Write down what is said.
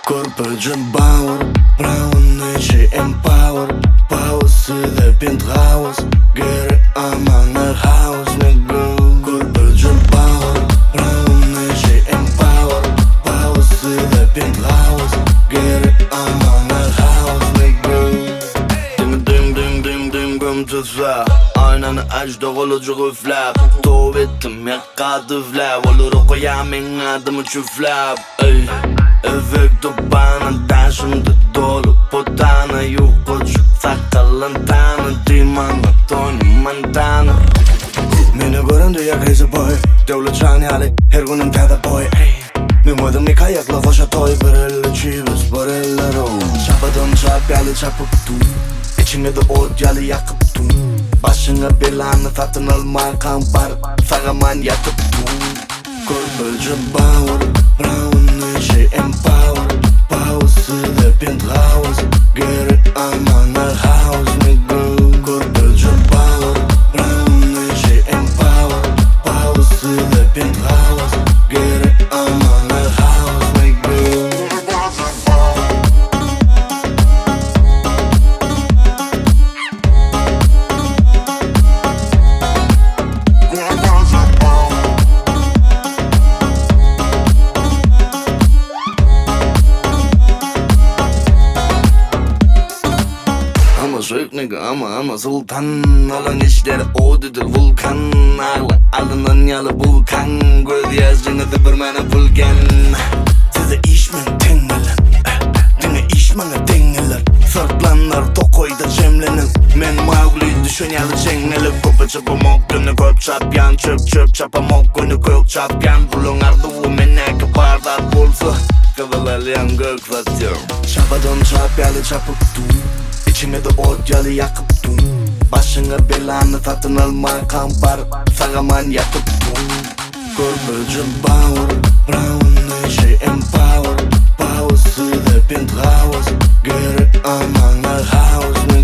Korpacın bauer, braun işi empower. Pause dhe penthouse, geri amanır house nigga. Korpacın bauer, braun işi empower. Pause dhe penthouse, geri amanır house nigga. Dim kom tutsa, aynanı açtı olucu üflap. Tov ettim yakkadı flap, olur koyam en adımı çüflap. Efekto bana taşımdı dolu potana. Yok koçuk sakalın tanı, Dimana Tony Montana. Meni göründü ya crazy boy, devlet çanyali her günüm tada boy. Mimoydum ilk ayakla koşa toy, bir elle çiviz, bir elle roll. Çapadan çap yalı çapıp dur, İçine de ot yalı yakıp dur. Başına belanı satın alma kampar, sağaman yatıp dur. Korpacı bauer, braun işi empower. Pause dhe penthouse, geri amanır house nigga. Korpacı bauer, braun işi empower. Pause dhe penthouse, geri amanır house nigga. Şöyle nigga ama sultan. Alan işleri odudur vulkan. Alının yalı vulkan. Göz yazcını bir mene vulkan. Size işmen tengeler, dine işmene dengeler. Sırtlanlar tokoyda cemlenir. Men Mowgli düşün yalı cengeler. Kopa çapamok dönü köp çapyan. Çöp çapamok günü kök çapyan. Bulun ardı mene kapardar bulsa. Kavalar yan gök satıyor. Çapadan çap yalı çapıp dur, İçine de ot yalı yakıp dur. Başına belanı satın alma kampar, sağaman yatıp dur. Korpacı bauer, braun işi empower. Pause dhe penthouse, geri amanır house.